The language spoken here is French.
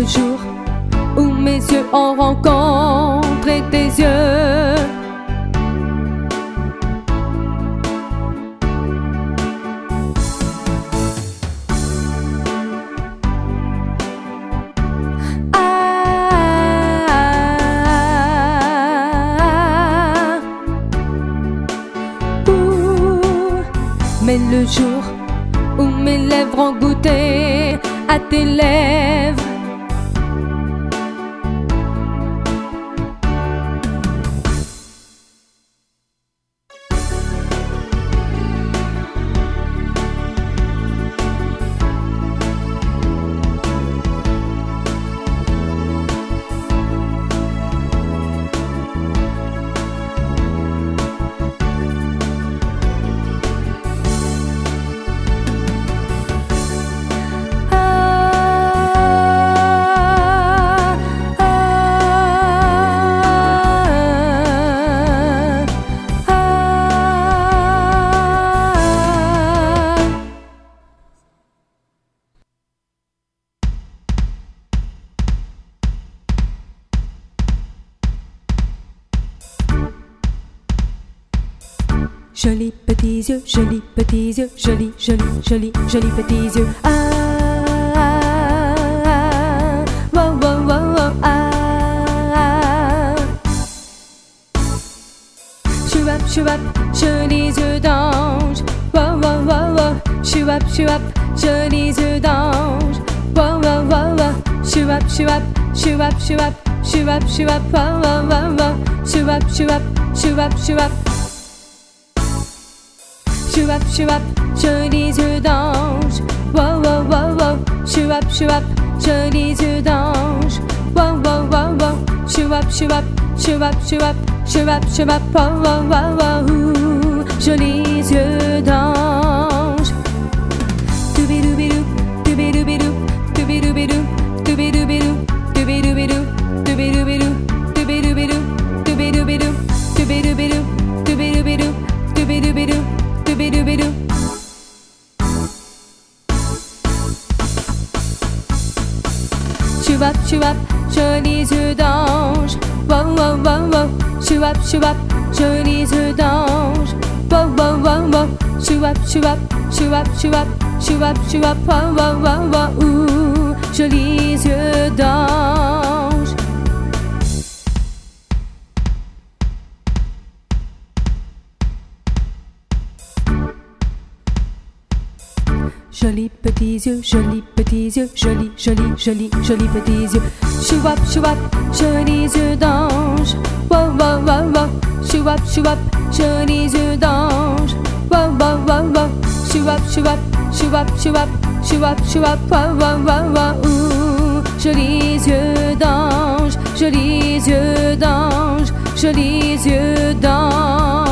le jour où mes yeux ont rencontré tes yeux, mais le jour où mes lèvres ont goûté à tes lèvres, jolis petits yeux, jolis petits yeux, jolis, jolis, jolis, jolis petits yeux. Ah, ah, ah, wow, wow, wow, wow, ah. Chouap, jolis yeux d'ange. Wow, wow, wow, wow. Chouap, jolis yeux d'ange. Wow, wow, wow, wow. Chouap, wow, wow, wow, wow. Chouap, chouap, jolis yeux d'ange. Wow, wow, wow, wow. Chouap, jolis yeux d'ange. Wow, wow, wow, wow. Chouap, wow, wow, wow, wow. Jolis yeux d'ange. Doubidou, doubidou, doubidou, doubidou, doubidou, doubidou, doubidou, doubidou, doubidou, doubidou, doubidou. Chouap, jolis yeux d'ange. Wow, wow, wow, wow. Chouap, jolis yeux d'ange. Wow, wow, wow, wow. Chouap, wow, wow, wow, wow. Ouh, jolis yeux d'ange. Jolis petits yeux, jolis petits yeux, jolis, jolis, jolis, jolis petits yeux. Chouap, jolis yeux d'ange. Wow, wow, wow, wow. Chouap, jolis yeux d'ange. Wow, wow, wow, wow. Chouap, wow, wow, wow, wow. Ouh, jolis yeux d'ange, jolis yeux d'ange, jolis yeux d'ange.